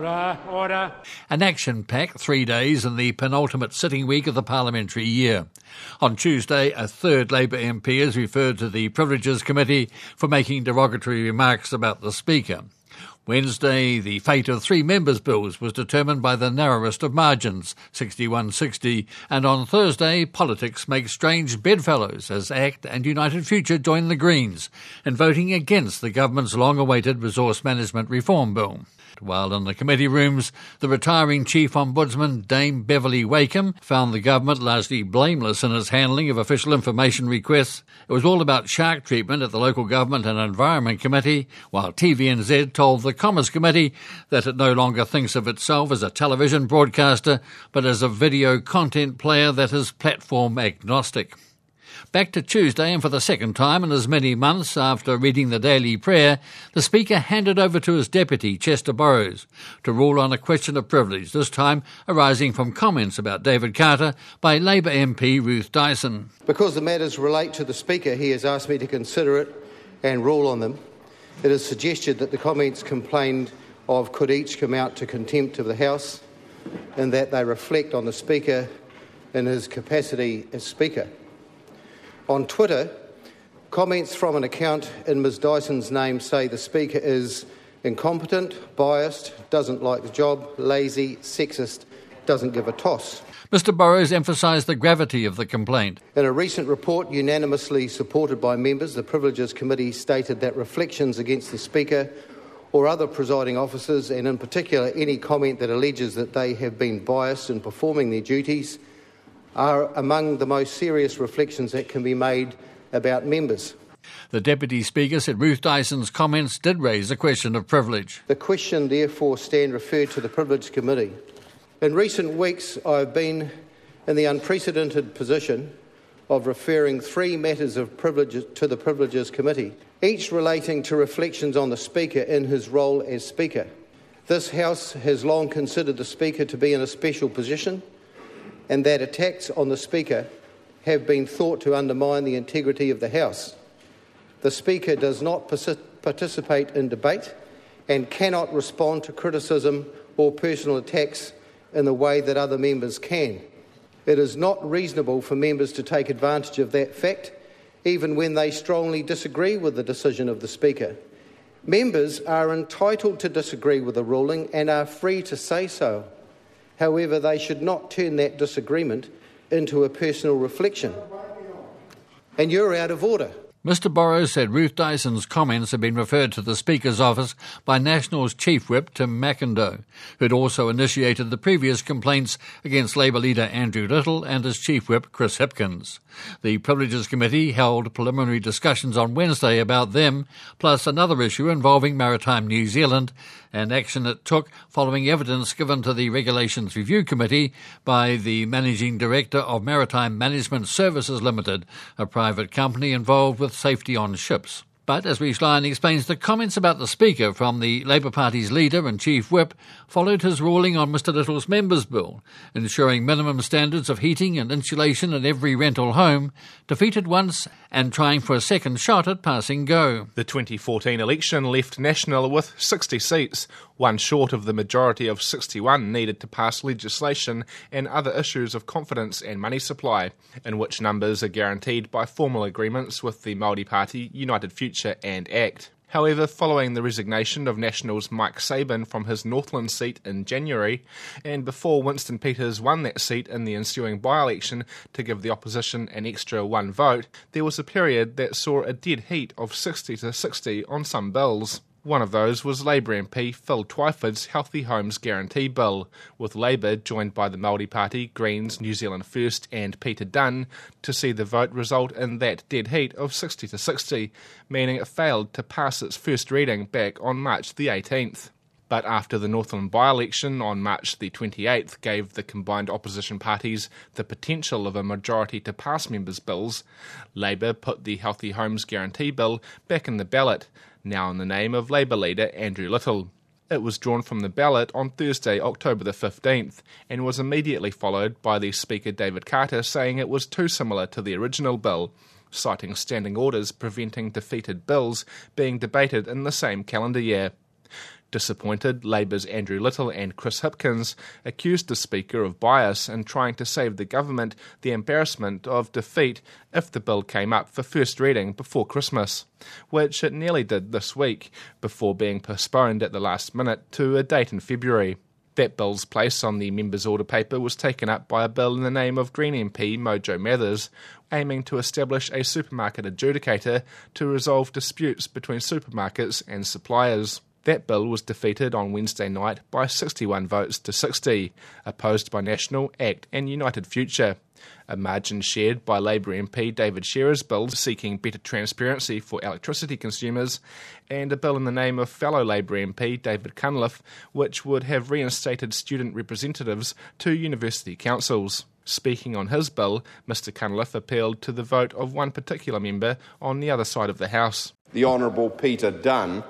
Order. An action-packed 3 days in the penultimate sitting week of the parliamentary year. On Tuesday, a third Labour MP is referred to the Privileges Committee for making derogatory remarks about the Speaker. Wednesday, the fate of 3 members' bills was determined by the narrowest of margins, 61-60, and on Thursday, politics make strange bedfellows as ACT and United Future join the Greens in voting against the government's long-awaited resource management reform bill. While in the committee rooms, the retiring Chief Ombudsman, Dame Beverly Wakeham, found the government largely blameless in its handling of official information requests. It was all about shark treatment at the Local Government and Environment Committee, while TVNZ told the Commerce Committee that it no longer thinks of itself as a television broadcaster, but as a video content player that is platform agnostic. Back to Tuesday, and for the second time in as many months after reading the Daily Prayer, the Speaker handed over to his deputy, Chester Borrows, to rule on a question of privilege, this time arising from comments about David Carter by Labour MP Ruth Dyson. Because the matters relate to the Speaker, he has asked me to consider it and rule on them. It is suggested that the comments complained of could each come out to contempt of the House and that they reflect on the Speaker in his capacity as Speaker. On Twitter, comments from an account in Ms Dyson's name say the Speaker is incompetent, biased, doesn't like the job, lazy, sexist, doesn't give a toss. Mr Borrows emphasised the gravity of the complaint. In a recent report unanimously supported by members, the Privileges Committee stated that reflections against the Speaker or other presiding officers, and in particular any comment that alleges that they have been biased in performing their duties, are among the most serious reflections that can be made about members. The Deputy Speaker said Ruth Dyson's comments did raise a question of privilege. The question therefore stand referred to the Privileges Committee. In recent weeks, I've been in the unprecedented position of referring 3 matters of privilege to the Privileges Committee, each relating to reflections on the Speaker in his role as Speaker. This House has long considered the Speaker to be in a special position, and that attacks on the Speaker have been thought to undermine the integrity of the House. The Speaker does not participate in debate and cannot respond to criticism or personal attacks in the way that other members can. It is not reasonable for members to take advantage of that fact, even when they strongly disagree with the decision of the Speaker. Members are entitled to disagree with the ruling and are free to say so. However, they should not turn that disagreement into a personal reflection. And you're out of order. Mr Borrows said Ruth Dyson's comments had been referred to the Speaker's office by Nationals Chief Whip Tim McIndoe, who had also initiated the previous complaints against Labour leader Andrew Little and his Chief Whip Chris Hipkins. The Privileges Committee held preliminary discussions on Wednesday about them, plus another issue involving Maritime New Zealand, and action it took following evidence given to the Regulations Review Committee by the Managing Director of Maritime Management Services Limited, a private company involved with safety on ships. But, as Rhys Lyon explains, the comments about the Speaker from the Labour Party's leader and Chief Whip followed his ruling on Mr Little's Members' Bill, ensuring minimum standards of heating and insulation in every rental home, defeated once and trying for a second shot at passing go. The 2014 election left National with 60 seats, one short of the majority of 61 needed to pass legislation and other issues of confidence and money supply, in which numbers are guaranteed by formal agreements with the Māori Party, United Future and ACT. However, following the resignation of Nationals' Mike Sabin from his Northland seat in January, and before Winston Peters won that seat in the ensuing by-election to give the opposition an extra 1 vote, there was a period that saw a dead heat of 60-60 on some bills. One of those was Labour MP Phil Twyford's Healthy Homes Guarantee Bill, with Labour joined by the Māori Party, Greens, New Zealand First and Peter Dunn to see the vote result in that dead heat of 60-60, meaning it failed to pass its first reading back on March the 18th. But after the Northland by-election on March the 28th gave the combined opposition parties the potential of a majority to pass members' bills, Labour put the Healthy Homes Guarantee Bill back in the ballot, now in the name of Labour leader Andrew Little. It was drawn from the ballot on Thursday, October the 15th, and was immediately followed by the Speaker David Carter saying it was too similar to the original bill, citing standing orders preventing defeated bills being debated in the same calendar year. Disappointed, Labour's Andrew Little and Chris Hipkins accused the Speaker of bias in trying to save the government the embarrassment of defeat if the bill came up for first reading before Christmas, which it nearly did this week, before being postponed at the last minute to a date in February. That bill's place on the members' order paper was taken up by a bill in the name of Green MP Mojo Mathers, aiming to establish a supermarket adjudicator to resolve disputes between supermarkets and suppliers. That bill was defeated on Wednesday night by 61 votes to 60, opposed by National, ACT and United Future. A margin shared by Labour MP David Shearer's bill seeking better transparency for electricity consumers, and a bill in the name of fellow Labour MP David Cunliffe, which would have reinstated student representatives to university councils. Speaking on his bill, Mr Cunliffe appealed to the vote of one particular member on the other side of the House. The Honourable Peter Dunn,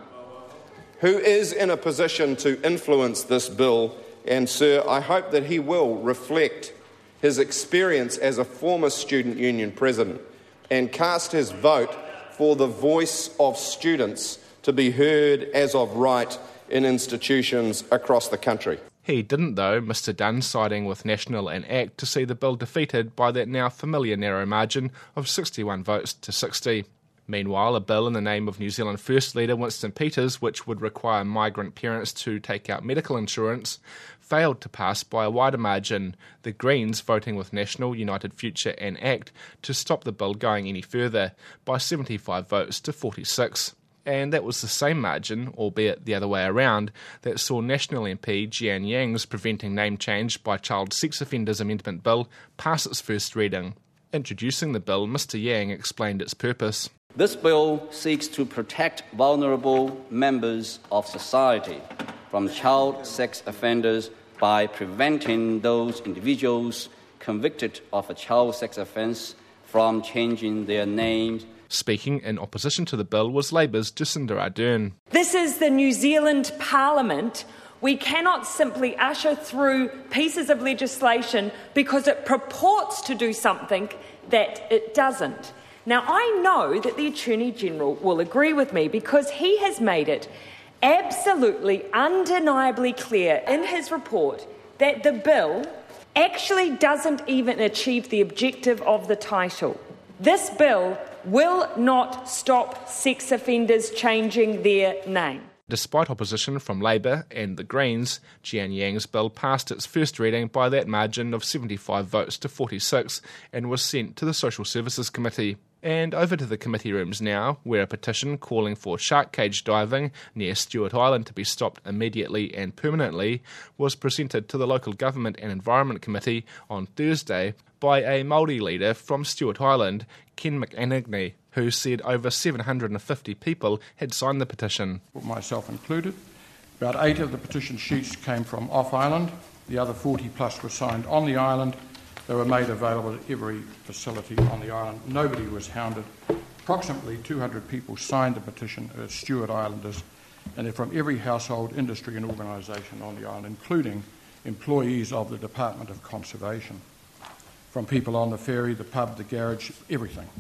who is in a position to influence this bill, and, sir, I hope that he will reflect his experience as a former student union president and cast his vote for the voice of students to be heard as of right in institutions across the country. He didn't, though, Mr Dunn siding with National and ACT to see the bill defeated by that now familiar narrow margin of 61 votes to 60. Meanwhile, a bill in the name of New Zealand First leader Winston Peters, which would require migrant parents to take out medical insurance, failed to pass by a wider margin, the Greens voting with National, United Future and ACT to stop the bill going any further, by 75 votes to 46. And that was the same margin, albeit the other way around, that saw National MP Jian Yang's Preventing Name Change by Child Sex Offenders Amendment Bill pass its first reading. Introducing the bill, Mr Yang explained its purpose. This bill seeks to protect vulnerable members of society from child sex offenders by preventing those individuals convicted of a child sex offence from changing their names. Speaking in opposition to the bill was Labour's Jacinda Ardern. This is the New Zealand Parliament. We cannot simply usher through pieces of legislation because it purports to do something that it doesn't. Now, I know that the Attorney-General will agree with me because he has made it absolutely, undeniably clear in his report that the bill actually doesn't even achieve the objective of the title. This bill will not stop sex offenders changing their name. Despite opposition from Labour and the Greens, Jian Yang's bill passed its first reading by that margin of 75 votes to 46 and was sent to the Social Services Committee. And over to the committee rooms now, where a petition calling for shark cage diving near Stewart Island to be stopped immediately and permanently was presented to the Local Government and Environment Committee on Thursday by a Māori leader from Stewart Island, Ken McAnagny, who said over 750 people had signed the petition. Myself included. About 8 of the petition sheets came from off-island. The other 40 plus were signed on the island. They were made available at every facility on the island. Nobody was hounded. Approximately 200 people signed the petition as Stewart Islanders, and they're from every household, industry and organisation on the island, including employees of the Department of Conservation, from people on the ferry, the pub, the garage, everything.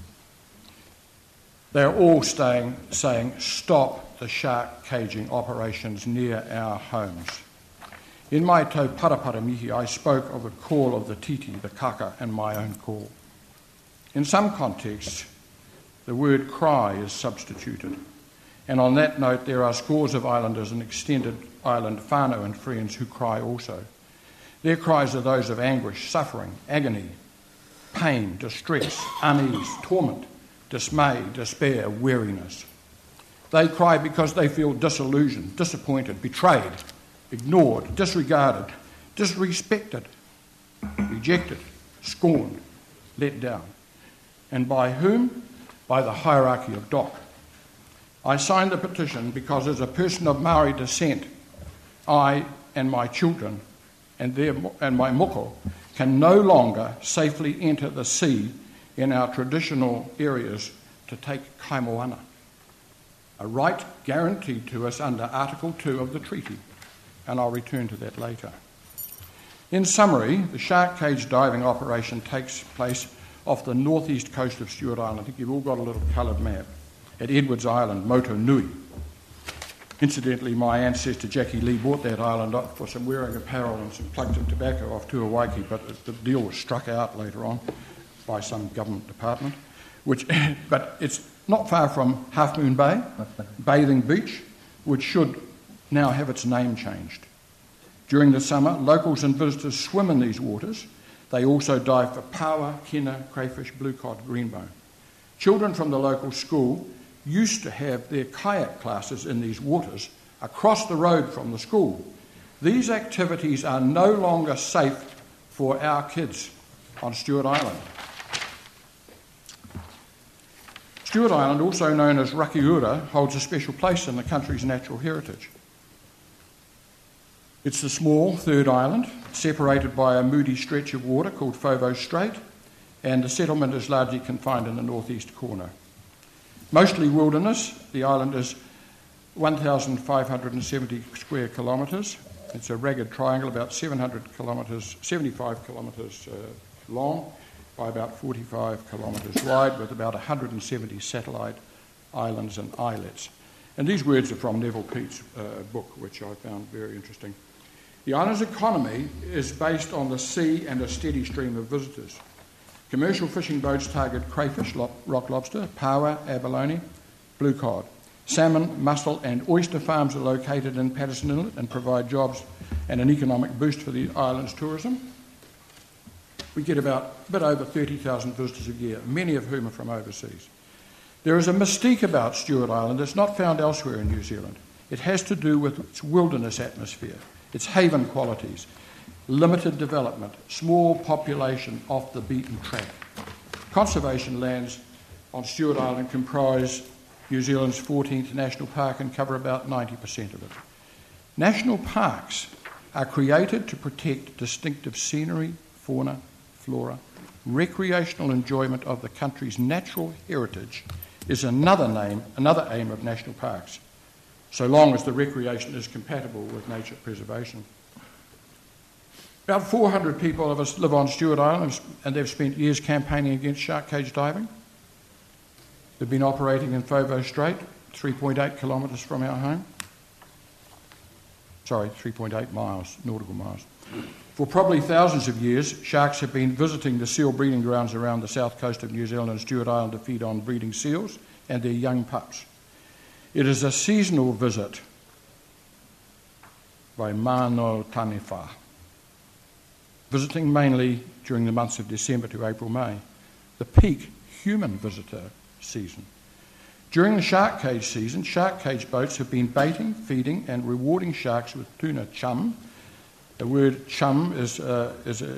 They're all saying, stop the shark caging operations near our homes. In my tau parapara mihi, I spoke of the call of the titi, the kaka, and my own call. In some contexts, the word cry is substituted. And on that note, there are scores of islanders and extended island whānau and friends who cry also. Their cries are those of anguish, suffering, agony, pain, distress, unease, torment, dismay, despair, weariness. They cry because they feel disillusioned, disappointed, betrayed, ignored, disregarded, disrespected, rejected, scorned, let down. And by whom? By the hierarchy of DOC. I signed the petition because as a person of Maori descent, I and my children and my moko can no longer safely enter the sea in our traditional areas to take kaimoana, a right guaranteed to us under Article 2 of the treaty, and I'll return to that later. In summary, the shark cage diving operation takes place off the northeast coast of Stewart Island. I think you've all got a little coloured map, at Edwards Island, Motu Nui. Incidentally, my ancestor Jackie Lee bought that island up for some wearing apparel and some plugs of tobacco off Tuawaiki, but the deal was struck out later on by some government department. But it's not far from Half Moon Bay, Bathing Beach, which should now have its name changed. During the summer, locals and visitors swim in these waters. They also dive for paua, kina, crayfish, blue cod, greenbone. Children from the local school used to have their kayak classes in these waters across the road from the school. These activities are no longer safe for our kids on Stewart Island. Stewart Island, also known as Rakiura, holds a special place in the country's natural heritage. It's the small third island, separated by a moody stretch of water called Fovo Strait, and the settlement is largely confined in the northeast corner. Mostly wilderness, the island is 1,570 square kilometres. It's a ragged triangle about 75 kilometres long by about 45 kilometres wide, with about 170 satellite islands and islets. And these words are from Neville Peate's book, which I found very interesting. The island's economy is based on the sea and a steady stream of visitors. Commercial fishing boats target crayfish, rock lobster, paua, abalone, blue cod. Salmon, mussel and oyster farms are located in Patterson Inlet and provide jobs and an economic boost for the island's tourism. We get about a bit over 30,000 visitors a year, many of whom are from overseas. There is a mystique about Stewart Island that's not found elsewhere in New Zealand. It has to do with its wilderness atmosphere, its haven qualities, limited development, small population off the beaten track. Conservation lands on Stewart Island comprise New Zealand's 14th national park and cover about 90% of it. National parks are created to protect distinctive scenery, fauna, flora. Recreational enjoyment of the country's natural heritage is another aim of national parks, so long as the recreation is compatible with nature preservation. About 400 people of us live on Stewart Island, and they've spent years campaigning against shark cage diving. They've been operating in Fovo Strait, 3.8 kilometres from our home. 3.8 miles, nautical miles. For probably thousands of years, sharks have been visiting the seal breeding grounds around the south coast of New Zealand and Stewart Island to feed on breeding seals and their young pups. It is a seasonal visit by Mano Taniwha, visiting mainly during the months of December to April-May, the peak human visitor season. During the shark cage season, shark cage boats have been baiting, feeding and rewarding sharks with tuna chum. The word chum is a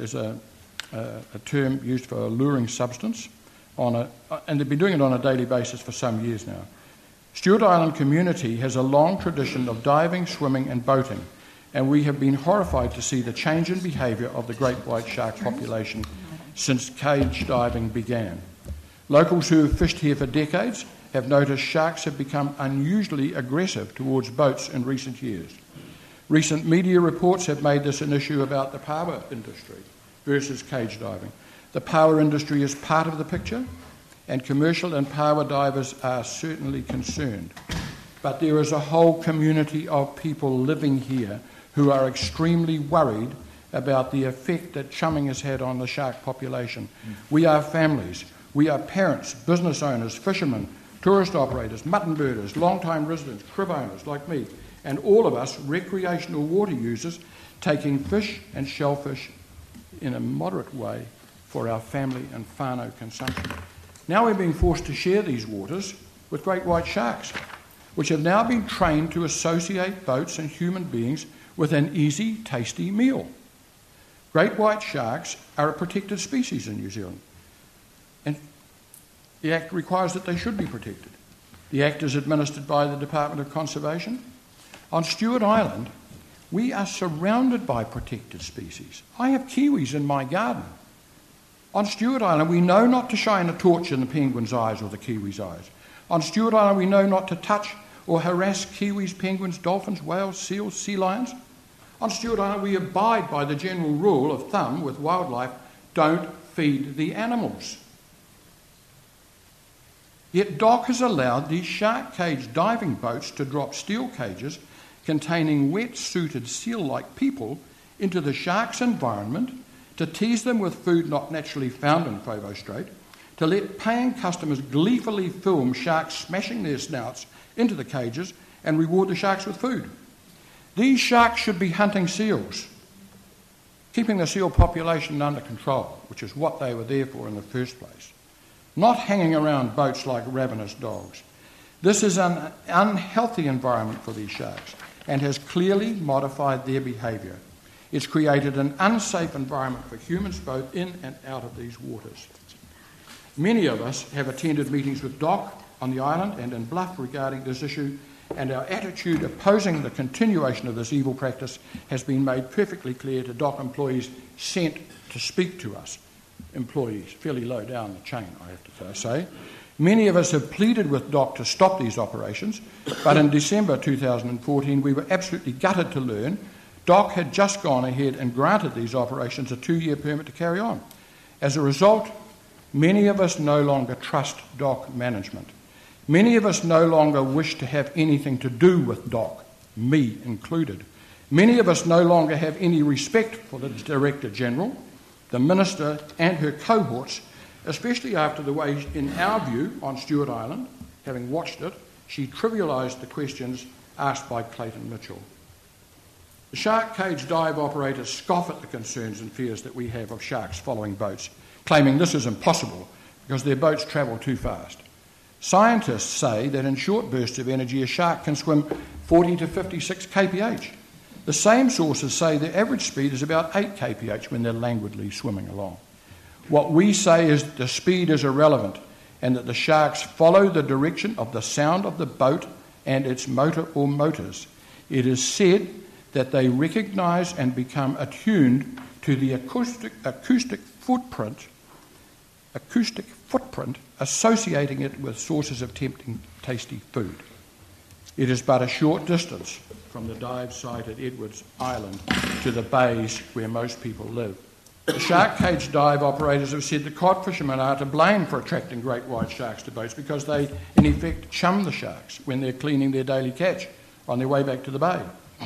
term used for a luring substance, and they've been doing it on a daily basis for some years now. Stewart Island community has a long tradition of diving, swimming and boating, and we have been horrified to see the change in behaviour of the great white shark population since cage diving began. Locals who have fished here for decades have noticed sharks have become unusually aggressive towards boats in recent years. Recent media reports have made this an issue about the paua industry versus cage diving. The paua industry is part of the picture, and commercial and paua divers are certainly concerned. But there is a whole community of people living here who are extremely worried about the effect that chumming has had on the shark population. We are families, we are parents, business owners, fishermen, tourist operators, mutton birders, long-time residents, crib owners like me, and all of us recreational water users taking fish and shellfish in a moderate way for our family and whānau consumption. Now we're being forced to share these waters with great white sharks, which have now been trained to associate boats and human beings with an easy, tasty meal. Great white sharks are a protected species in New Zealand, and the Act requires that they should be protected. The Act is administered by the Department of Conservation. On Stewart Island, we are surrounded by protected species. I have kiwis in my garden. On Stewart Island, we know not to shine a torch in the penguin's eyes or the kiwi's eyes. On Stewart Island, we know not to touch or harass kiwis, penguins, dolphins, whales, seals, sea lions. On Stewart Island, we abide by the general rule of thumb with wildlife: don't feed the animals. Yet DOC has allowed these shark cage diving boats to drop steel cages containing wet-suited seal-like people into the sharks' environment, to tease them with food not naturally found in Foveaux Strait, to let paying customers gleefully film sharks smashing their snouts into the cages and reward the sharks with food. These sharks should be hunting seals, keeping the seal population under control, which is what they were there for in the first place, not hanging around boats like ravenous dogs. This is an unhealthy environment for these sharks and has clearly modified their behaviour. It's created an unsafe environment for humans both in and out of these waters. Many of us have attended meetings with DOC on the island and in Bluff regarding this issue, and our attitude opposing the continuation of this evil practice has been made perfectly clear to DOC employees sent to speak to us. Employees, fairly low down the chain, I have to say. Many of us have pleaded with DOC to stop these operations, but in December 2014 we were absolutely gutted to learn DOC had just gone ahead and granted these operations a 2-year permit to carry on. As a result, many of us no longer trust DOC management. Many of us no longer wish to have anything to do with DOC, me included. Many of us no longer have any respect for the Director General, the Minister and her cohorts, especially after the way, in our view, on Stewart Island, having watched it, she trivialised the questions asked by Clayton Mitchell. The shark cage dive operators scoff at the concerns and fears that we have of sharks following boats, claiming this is impossible because their boats travel too fast. Scientists say that in short bursts of energy a shark can swim 40 to 56 kph. The same sources say the average speed is about 8 kph when they're languidly swimming along. What we say is the speed is irrelevant and that the sharks follow the direction of the sound of the boat and its motor or motors. It is said that they recognise and become attuned to the acoustic footprint associating it with sources of tempting, tasty food. It is but a short distance from the dive site at Edwards Island to the bays where most people live. The shark cage dive operators have said the cod fishermen are to blame for attracting great white sharks to boats because they, in effect, chum the sharks when they're cleaning their daily catch on their way back to the bay.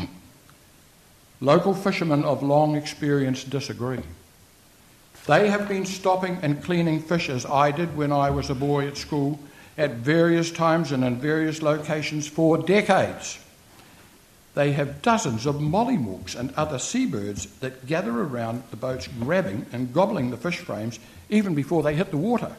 Local fishermen of long experience disagree. They have been stopping and cleaning fish as I did when I was a boy at school at various times and in various locations for decades. They have dozens of mollywuks and other seabirds that gather around the boats grabbing and gobbling the fish frames even before they hit the water.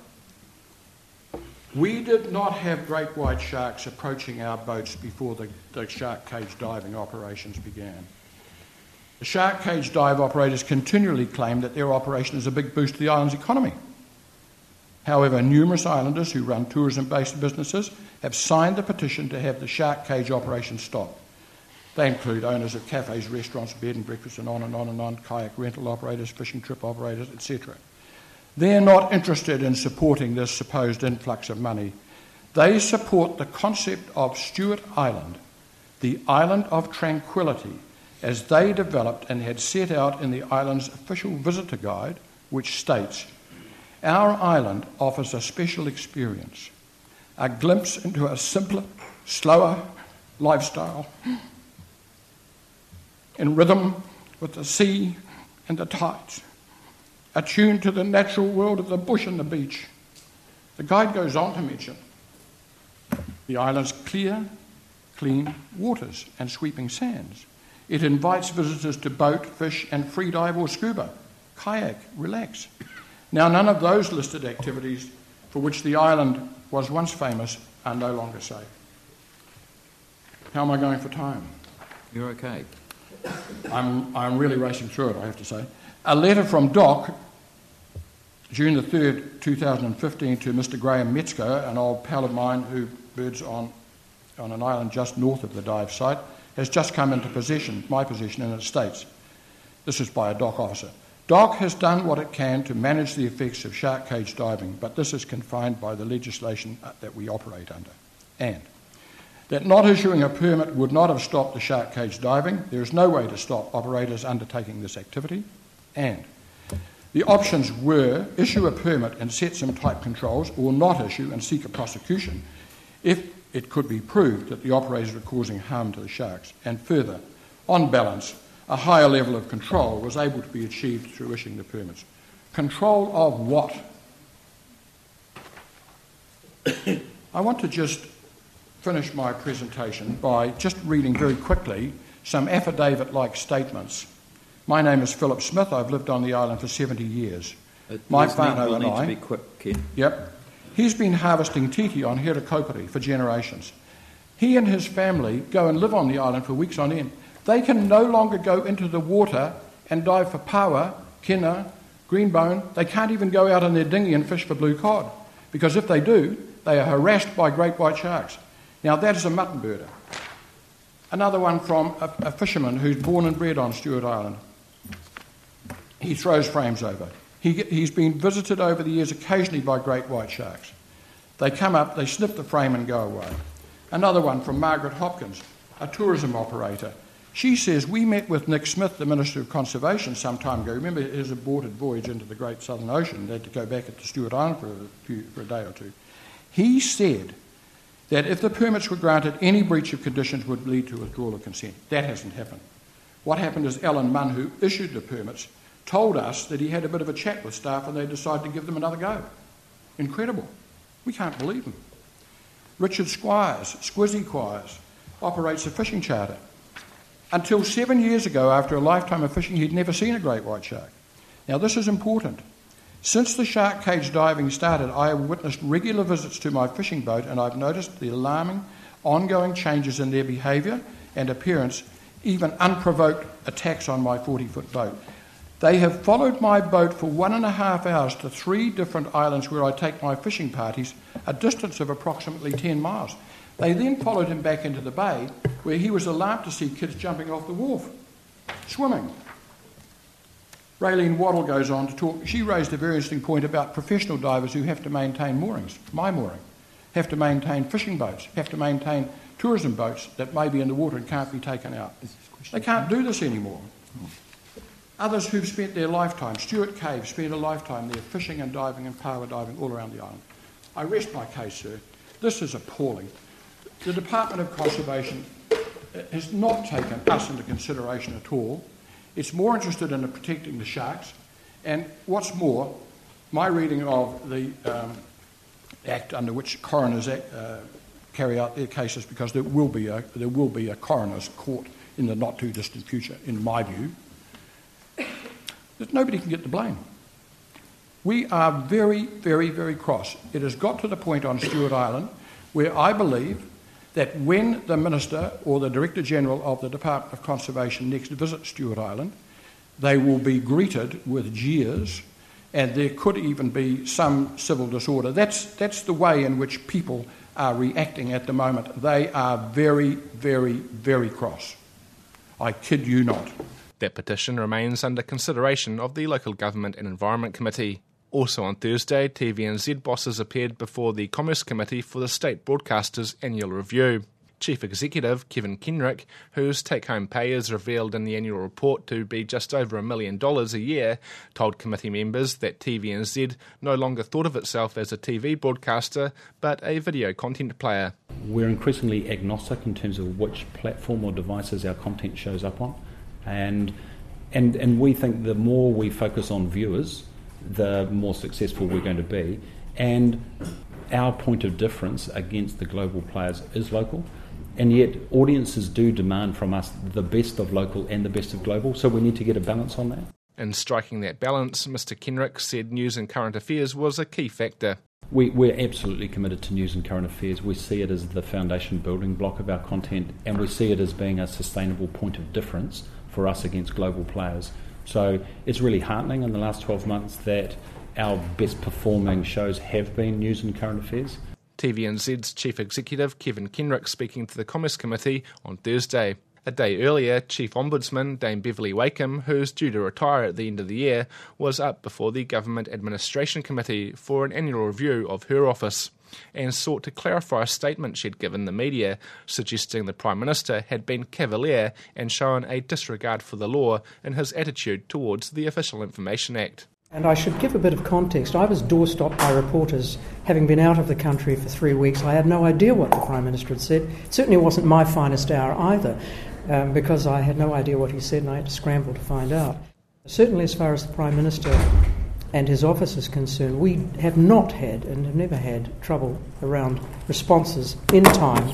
We did not have great white sharks approaching our boats before the shark cage diving operations began. The shark cage dive operators continually claim that their operation is a big boost to the island's economy. However, numerous islanders who run tourism-based businesses have signed the petition to have the shark cage operation stopped. They include owners of cafes, restaurants, bed and breakfast, and on and on and on, kayak rental operators, fishing trip operators, etc. They're not interested in supporting this supposed influx of money. They support the concept of Stewart Island, the island of tranquility, as they developed and had set out in the island's official visitor guide, which states, "Our island offers a special experience, a glimpse into a simpler, slower lifestyle, in rhythm with the sea and the tides, attuned to the natural world of the bush and the beach." The guide goes on to mention the island's clear, clean waters and sweeping sands. It invites visitors to boat, fish and free dive or scuba, kayak, relax. Now, none of those listed activities for which the island was once famous are no longer safe. How am I going for time? You're okay. I'm really racing through it, I have to say. A letter from DOC, June the 3rd, 2015, to Mr. Graham Metzger, an old pal of mine who birds on an island just north of the dive site, has just come into my possession, and it states, this is by a DOC officer, DOC has done what it can to manage the effects of shark cage diving, but this is confined by the legislation that we operate under. And that not issuing a permit would not have stopped the shark cage diving. There is no way to stop operators undertaking this activity. And The options were issue a permit and set some type controls, or not issue and seek a prosecution if it could be proved that the operators were causing harm to the sharks. And further, on balance, a higher level of control was able to be achieved through issuing the permits. Control of what? I want to just finish my presentation by just reading very quickly some affidavit-like statements. My name is Philip Smith. I've lived on the island for 70 years. My whānau and I... to be quick, Ken. Yep. He's been harvesting titi on Herikoperi for generations. He and his family go and live on the island for weeks on end. They can no longer go into the water and dive for paua, kina, greenbone. They can't even go out in their dinghy and fish for blue cod, because if they do, they are harassed by great white sharks. Now, that is a mutton birder. Another one from a fisherman who's born and bred on Stewart Island. He throws frames over. He's been visited over the years occasionally by great white sharks. They come up, they sniff the frame and go away. Another one from Margaret Hopkins, a tourism operator. She says, we met with Nick Smith, the Minister of Conservation, some time ago. Remember his aborted voyage into the Great Southern Ocean. They had to go back to Stewart Island for a day or two. He said that if the permits were granted, any breach of conditions would lead to withdrawal of consent. That hasn't happened. What happened is Alan Munn, who issued the permits, told us that he had a bit of a chat with staff and they decided to give them another go. Incredible. We can't believe them. Richard Squires, Squizzy Quires, operates a fishing charter. Until 7 years ago, after a lifetime of fishing, he'd never seen a great white shark. Now, this is important. Since the shark cage diving started, I have witnessed regular visits to my fishing boat, and I've noticed the alarming, ongoing changes in their behaviour and appearance, even unprovoked attacks on my 40-foot boat. They have followed my boat for 1.5 hours to 3 different islands where I take my fishing parties, a distance of approximately 10 miles. They then followed him back into the bay, where he was alarmed to see kids jumping off the wharf, swimming. Raylene Waddle goes on to talk. She raised a very interesting point about professional divers who have to maintain moorings, my mooring, have to maintain fishing boats, have to maintain tourism boats that may be in the water and can't be taken out. They can't do this anymore. Others who've spent their lifetime, Stuart Cave spent a lifetime there fishing and diving and paua diving all around the island. I rest my case, sir. This is appalling. The Department of Conservation has not taken us into consideration at all. It's more interested in protecting the sharks. And what's more, my reading of the Act under which coroners carry out their cases, because there will be a coroner's court in the not too distant future, in my view, that nobody can get the blame. We are very, very, very cross. It has got to the point on Stewart Island where I believe that when the Minister or the Director General of the Department of Conservation next visit Stewart Island, they will be greeted with jeers, and there could even be some civil disorder. That's the way in which people are reacting at the moment. They are very, very, very cross. I kid you not. That petition remains under consideration of the Local Government and Environment Committee. Also on Thursday, TVNZ bosses appeared before the Commerce Committee for the State Broadcaster's annual review. Chief Executive Kevin Kenrick, whose take-home pay is revealed in the annual report to be just over $1 million a year, told committee members that TVNZ no longer thought of itself as a TV broadcaster, but a video content player. We're increasingly agnostic in terms of which platform or devices our content shows up on, and we think the more we focus on viewers, the more successful we're going to be. And our point of difference against the global players is local. And yet audiences do demand from us the best of local and the best of global, so we need to get a balance on that. In striking that balance, Mr Kenrick said news and current affairs was a key factor. We're absolutely committed to news and current affairs. We see it as the foundation building block of our content, and we see it as being a sustainable point of difference for us against global players. So it's really heartening in the last 12 months that our best performing shows have been news and current affairs. TVNZ's Chief Executive Kevin Kenrick speaking to the Commerce Committee on Thursday. A day earlier, Chief Ombudsman Dame Beverly Wakeham, who's due to retire at the end of the year, was up before the Government Administration Committee for an annual review of her office and sought to clarify a statement she'd given the media, suggesting the Prime Minister had been cavalier and shown a disregard for the law in his attitude towards the Official Information Act. And I should give a bit of context. I was doorstopped by reporters, having been out of the country for 3 weeks. I had no idea what the Prime Minister had said. It certainly wasn't my finest hour either, because I had no idea what he said and I had to scramble to find out. Certainly as far as the Prime Minister and his office is concerned, we have not had and have never had trouble around responses in time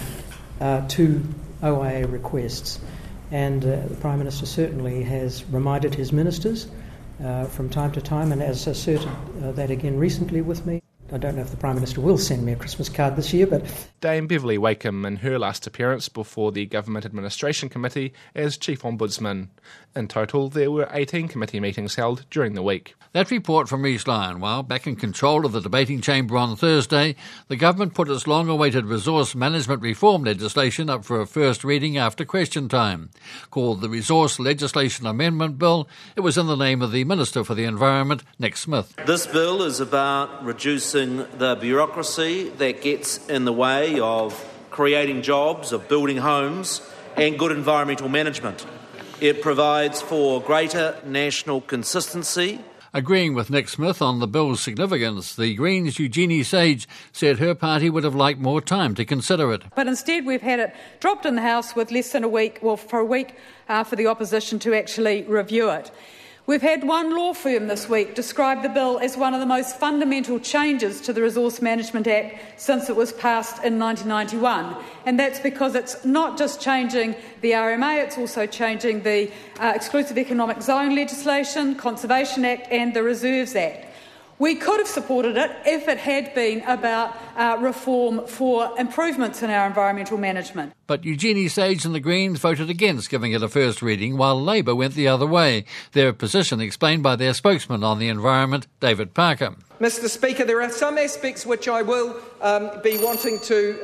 to OIA requests. And the Prime Minister certainly has reminded his ministers from time to time and has asserted that again recently with me. I don't know if the Prime Minister will send me a Christmas card this year, but... Dame Beverly Wakeham in her last appearance before the Government Administration Committee as Chief Ombudsman. In total, there were 18 committee meetings held during the week. That report from Rhys Lyon. While back in control of the debating chamber on Thursday, the government put its long-awaited resource management reform legislation up for a first reading after question time. Called the Resource Legislation Amendment Bill, it was in the name of the Minister for the Environment, Nick Smith. This bill is about reducing the bureaucracy that gets in the way of creating jobs, of building homes and good environmental management. It provides for greater national consistency. Agreeing with Nick Smith on the bill's significance, the Greens' Eugenie Sage said her party would have liked more time to consider it. But instead we've had it dropped in the House with less than a week, for the opposition to actually review it. We've had one law firm this week describe the bill as one of the most fundamental changes to the Resource Management Act since it was passed in 1991. And that's because it's not just changing the RMA, it's also changing the Exclusive Economic Zone legislation, Conservation Act and the Reserves Act. We could have supported it if it had been about reform for improvements in our environmental management. But Eugenie Sage and the Greens voted against giving it a first reading, while Labour went the other way. Their position explained by their spokesman on the environment, David Parker. Mr Speaker, there are some aspects which I will be wanting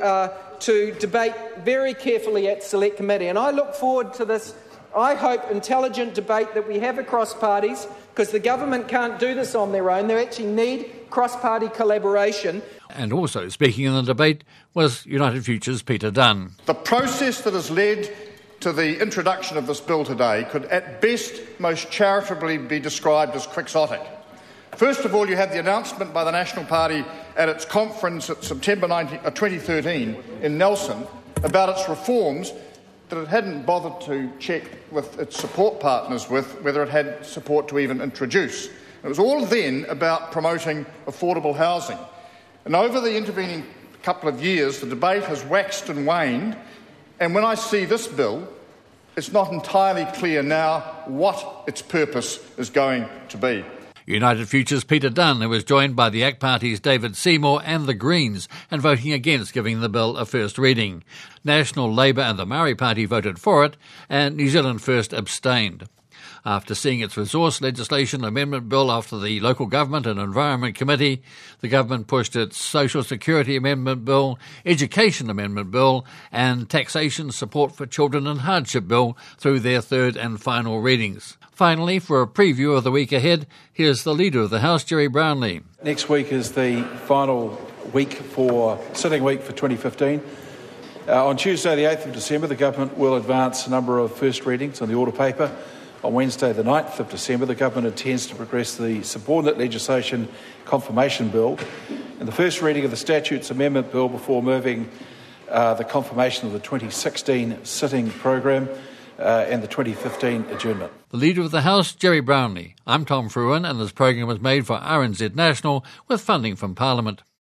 to debate very carefully at Select Committee, and I look forward to this, I hope, intelligent debate that we have across parties, because the government can't do this on their own. They actually need cross-party collaboration. And also speaking in the debate was United Future's Peter Dunn. The process that has led to the introduction of this bill today could at best most charitably be described as quixotic. First of all, you had the announcement by the National Party at its conference at September 2013 in Nelson about its reforms that it hadn't bothered to check with its support partners with whether it had support to even introduce. It was all then about promoting affordable housing. And over the intervening couple of years, the debate has waxed and waned, and when I see this bill, it's not entirely clear now what its purpose is going to be. United Future's Peter Dunn, who was joined by the ACT Party's David Seymour and the Greens, and voting against giving the bill a first reading. National Labour and the Maori Party voted for it, and New Zealand First abstained. After seeing its Resource Legislation Amendment Bill after the Local Government and Environment Committee, the government pushed its Social Security Amendment Bill, Education Amendment Bill and Taxation Support for Children in Hardship Bill through their third and final readings. Finally, for a preview of the week ahead, here's the Leader of the House, Jerry Brownlee. Next week is the final sitting week for 2015. On Tuesday, the 8th of December, the government will advance a number of first readings on the order paper. On Wednesday, the 9th of December, the government intends to progress the Subordinate Legislation Confirmation Bill and the first reading of the Statutes Amendment Bill before moving the confirmation of the 2016 sitting program and the 2015 adjournment. The Leader of the House, Jerry Brownlee. I'm Tom Fruin, and this program was made for RNZ National with funding from Parliament.